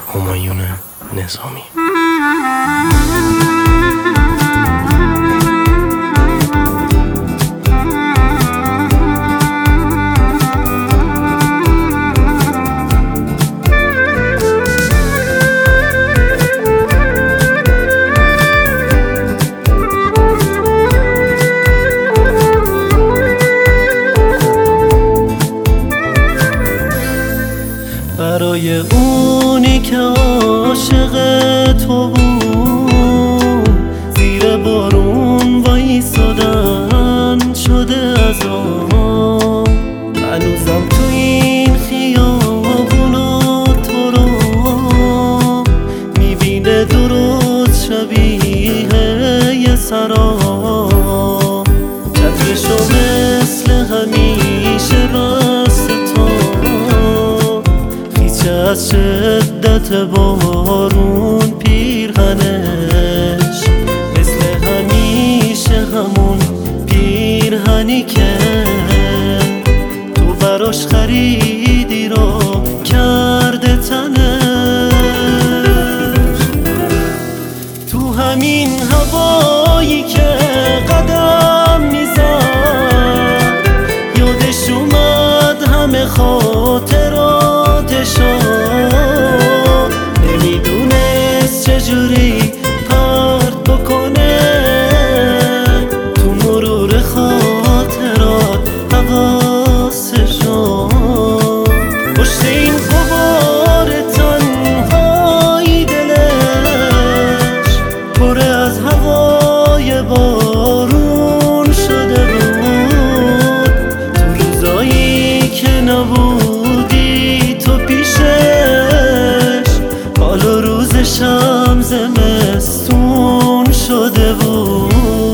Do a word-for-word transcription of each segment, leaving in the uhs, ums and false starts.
همایون نظامی. برای اونی که عاشق تو بود، زیر بارون وایسادن شده از آن. هنوزم تو این خیابونا تو رو میبینه درست شبیه یه سراب. چترشو مثل همیشه راست تو از شدت بارون پیرهنش مثل همیشه همون پیرهنی که تو براش خریدی رو کرده تنش. تو همین هوایی که قدم میزد یادش اومد همه خاطراتشو، نمیدونست چجوری پرت بکنه تو مرور خاطرات حواسشو. پشت این غبار تنهایی دلش پر از هوای بارون شده بود. تو روزایی که نبودی تو پیشش، حالا روزشم زمستون شده بود.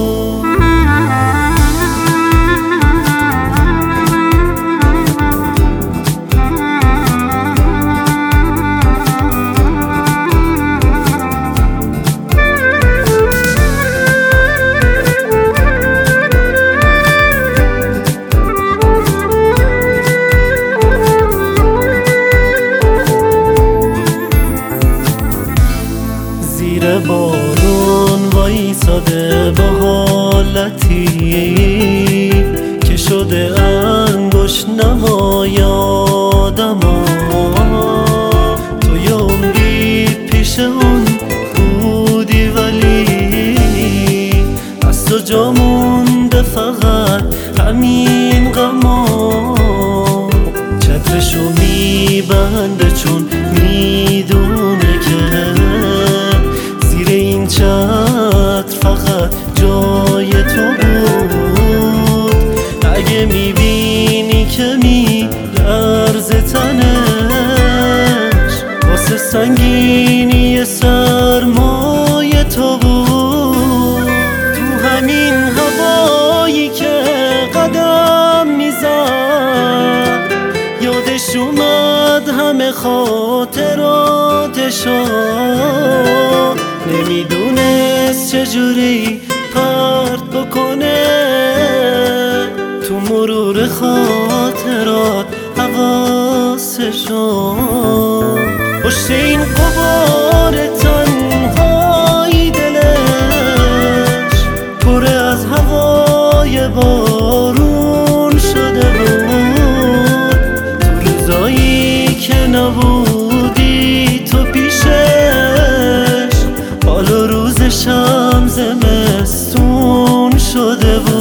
زیر بارون وایساده با حالتی که شده انگشت نمای آدما. تو یه عمری پیش اون بودی ولی از تو جا مونده فقط همین غما. چترشو میبنده چون میدونه که زیر این چتر فقط جای تو بود. اگه میبینی که میلرزه تنش واسه سنگینی سرمای تو بود. تو همین هوایی که قدم میزد یادش اومد همه خاطراتشو، نمیدونست چجوری پرت بکنه تو مرور خاطرات حواسشو. پشت این غبار تنهایی دلش پر از هوای بارون شده بود. تو روزایی که نبودی تو پیشش، حالا روزشم زمستون شده بود.